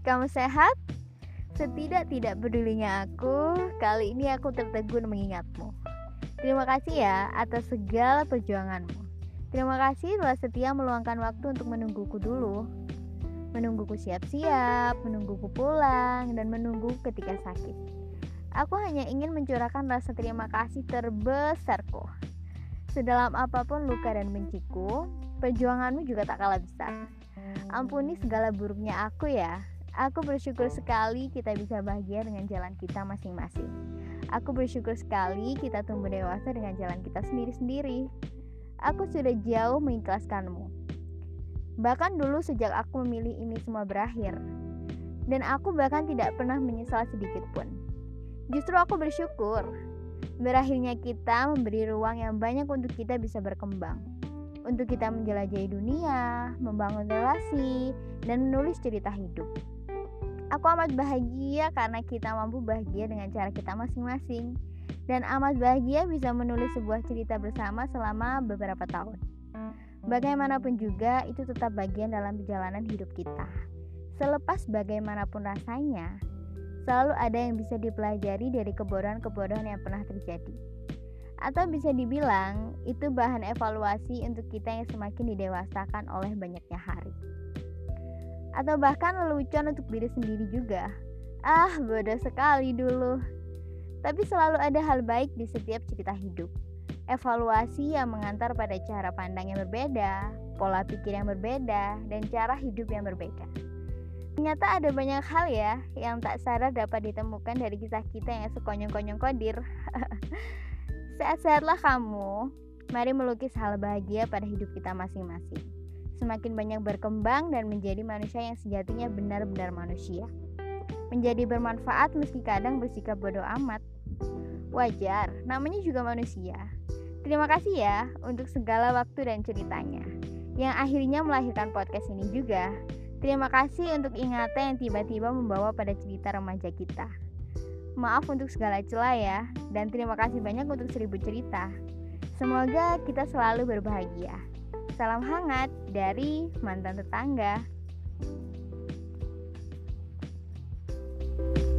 Kamu sehat? Setidak-tidak pedulinya aku, kali ini aku tertegun mengingatmu. Terima kasih ya atas segala perjuanganmu. Terima kasih telah setia meluangkan waktu untuk menungguku dulu. Menungguku siap-siap, menungguku pulang, dan menunggu ketika sakit. Aku hanya ingin mencurahkan rasa terima kasih terbesarku. Sedalam apapun luka dan benciku, perjuanganmu juga tak kalah besar. Ampuni segala buruknya aku ya. Aku bersyukur sekali kita bisa bahagia dengan jalan kita masing-masing. Aku bersyukur sekali kita tumbuh dewasa dengan jalan kita sendiri-sendiri. Aku sudah jauh mengikhlaskanmu. Bahkan dulu sejak aku memilih ini semua berakhir. Dan aku bahkan tidak pernah menyesal sedikit pun. Justru aku bersyukur. Berakhirnya kita memberi ruang yang banyak untuk kita bisa berkembang. Untuk kita menjelajahi dunia, membangun relasi, dan menulis cerita hidup. Aku amat bahagia karena kita mampu bahagia dengan cara kita masing-masing. Dan amat bahagia bisa menulis sebuah cerita bersama selama beberapa tahun. Bagaimanapun juga, itu tetap bagian dalam perjalanan hidup kita. Selepas bagaimanapun rasanya, selalu ada yang bisa dipelajari dari kebodohan-kebodohan yang pernah terjadi. Atau bisa dibilang, itu bahan evaluasi untuk kita yang semakin didewasakan oleh banyaknya hari. Atau bahkan lelucon untuk diri sendiri juga. Bodoh sekali dulu. Tapi selalu ada hal baik di setiap cerita hidup. Evaluasi yang mengantar pada cara pandang yang berbeda, pola pikir yang berbeda, dan cara hidup yang berbeda. Ternyata ada banyak hal ya yang tak sadar dapat ditemukan dari kisah kita yang sekonyong-konyong kodir. Sehat-sehatlah kamu. Mari melukis hal bahagia pada hidup kita masing-masing. Semakin banyak berkembang dan menjadi manusia yang sejatinya benar-benar manusia. Menjadi bermanfaat meski kadang bersikap bodoh amat. Wajar, namanya juga manusia. Terima kasih ya untuk segala waktu dan ceritanya, yang akhirnya melahirkan podcast ini juga. Terima kasih untuk ingatan yang tiba-tiba membawa pada cerita remaja kita. Maaf untuk segala celah ya, dan terima kasih banyak untuk 1000 cerita. Semoga kita selalu berbahagia. Salam hangat dari mantan tetangga.